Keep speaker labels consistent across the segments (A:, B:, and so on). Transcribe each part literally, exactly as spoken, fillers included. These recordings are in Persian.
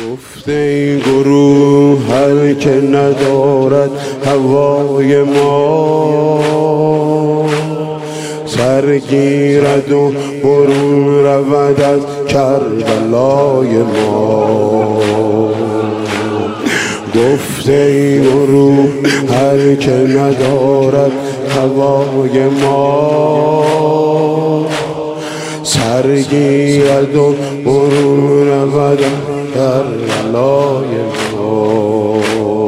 A: گفته این گروه هر که ندارد هوای ما سرگیرد و برون رود از کربلای ما. گفته این گروه هر که ندارد هوای ما سرگیرد و برون رود در لای ما.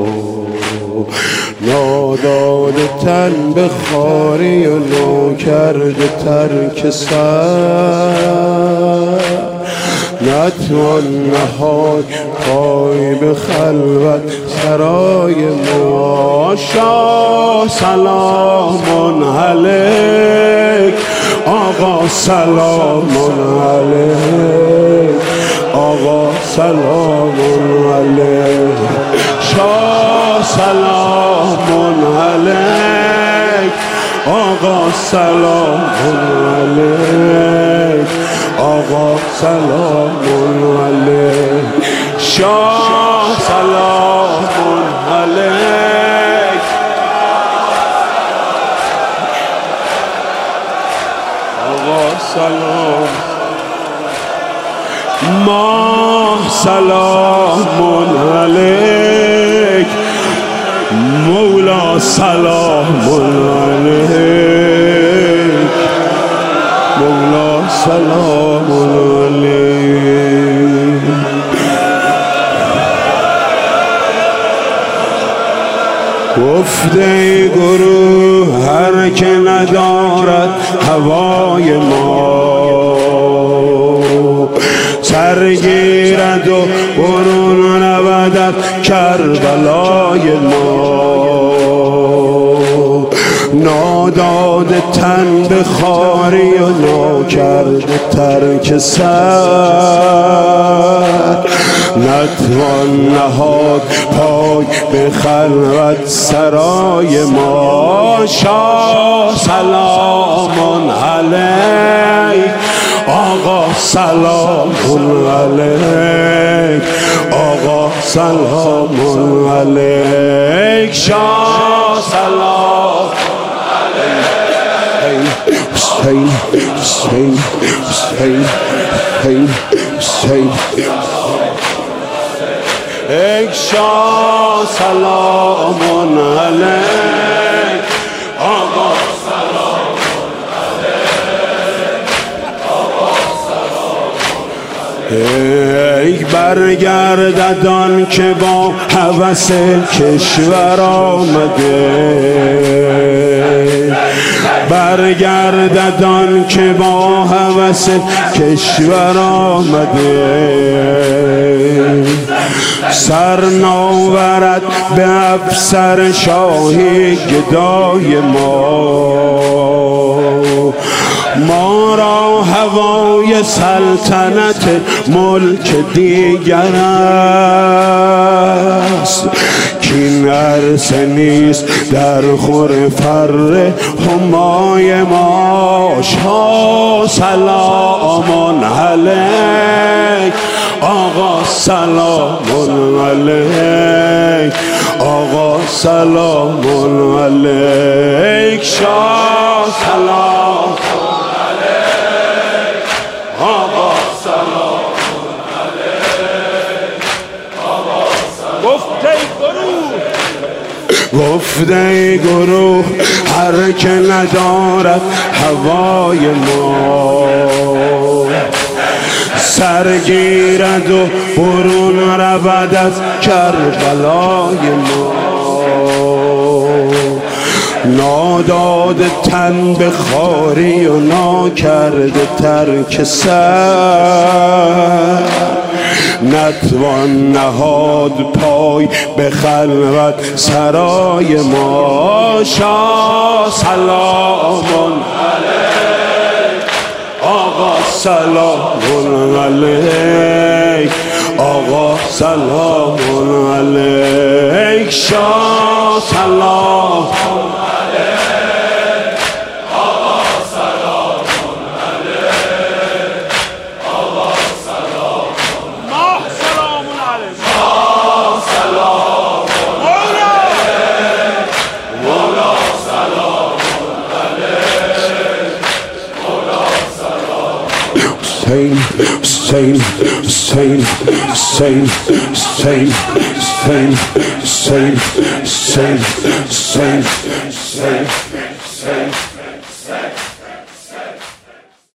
A: ناداد تن به خاری و ناکرد ترک سر نتوان نهاد پای به خلوت سرای ما. شاه سلام علیک آقا سلام علیک آقا سلام علیک شاه سلام علیک آقا سلام علیک آقا سلام علیک شاه سلام علیک آقا سلام ماه سلام علیک مولا سلام علیک مولا سلام علیک. گفته گروه هر که ندارد هوای ما سرگیرد و برون رود از کربلای ما. ناداد تن به خاری و ناکرد ترک سر نتوان نهاد پای به خلوت سرای ما. شاه سلام علیک آقا سلام علیک آقا سلام علیک شاه سلام حسین حسین حسین حسین حسین ای شاه سلام علیک آقا سلام علیک آقا سلام علیک. برگرددان که با هوس کشور آمده برگرددان که با هوس کشور آمده سر ناورد به افسر شاهی گدای ما. ما را هوای سلطنت ملک دیگر است کین عرصه نیست در خور فر همای ما. شاه سلام علیک آقا سلام علیک آقا سلام علیک شاه سلام علیک آقا سلام علیک آقا سلام. گفته گروه گفته گروه هر که ندارد هوای ما سرگیرد و برون رود از کربلای ما. ناداد تن به خاری و ناکرد ترک سر نتوان نهاد پای به خلوت سرای ما. شاه سلام علیک آقا سلام علیک آقا سلام علیک شاه سلام علیک آقا سلام علیک آقا سلام ماه سلام علیک Hussein, Hussein, Hussein, Hussein, Hussein, Hussein, Hussein, Hussein, Hussein, Hussein, Hussein, Hussein.